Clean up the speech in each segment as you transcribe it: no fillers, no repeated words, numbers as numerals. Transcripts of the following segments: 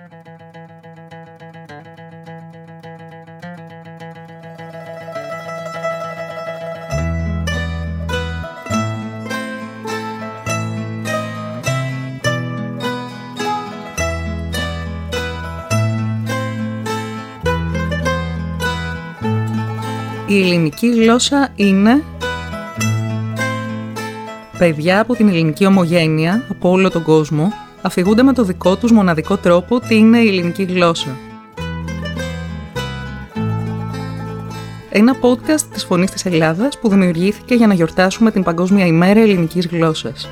Η ελληνική γλώσσα είναι παιδιά από την ελληνική ομογένεια, από όλο τον κόσμο, αφηγούνται με το δικό τους μοναδικό τρόπο τι είναι η ελληνική γλώσσα. Ένα podcast της Φωνής της Ελλάδας που δημιουργήθηκε για να γιορτάσουμε την Παγκόσμια ημέρα ελληνικής γλώσσας.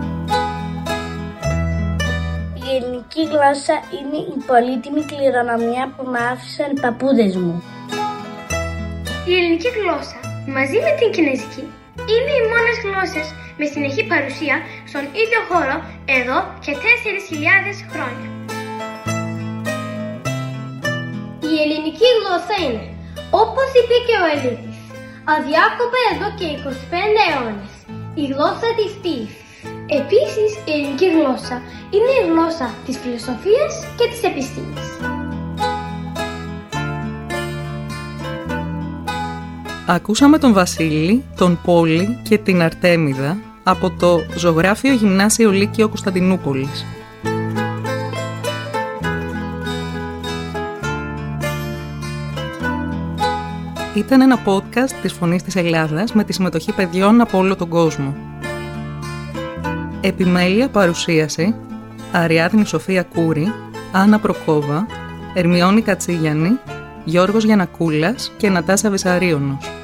Η ελληνική γλώσσα είναι η πολύτιμη κληρονομιά που με άφησαν οι παππούδες μου. Η ελληνική γλώσσα, μαζί με την κινεζική, είναι οι μόνες γλώσσες με συνεχή παρουσία στον ίδιο χώρο εδώ και 4.000 χρόνια. Η ελληνική γλώσσα είναι, όπως είπε και ο Ελίτης, αδιάκοπα εδώ και 25 αιώνες, η γλώσσα της ποίησης. Επίσης, η ελληνική γλώσσα είναι η γλώσσα της φιλοσοφίας και της επιστήμης. Ακούσαμε τον Βασίλη, τον Πόλη και την Αρτέμιδα από το Ζωγράφιο Γυμνάσιο Λύκειο Κωνσταντινούπολης. Ήταν ένα podcast της Φωνής της Ελλάδας με τη συμμετοχή παιδιών από όλο τον κόσμο. Επιμέλεια παρουσίαση Αριάδνη Σοφία Κούρη, Άννα Προκόβα, Ερμιόνη Κατσίγιαννη, Γιώργος Γιαννακούλας και Νατάσα Βυσαρίωνος.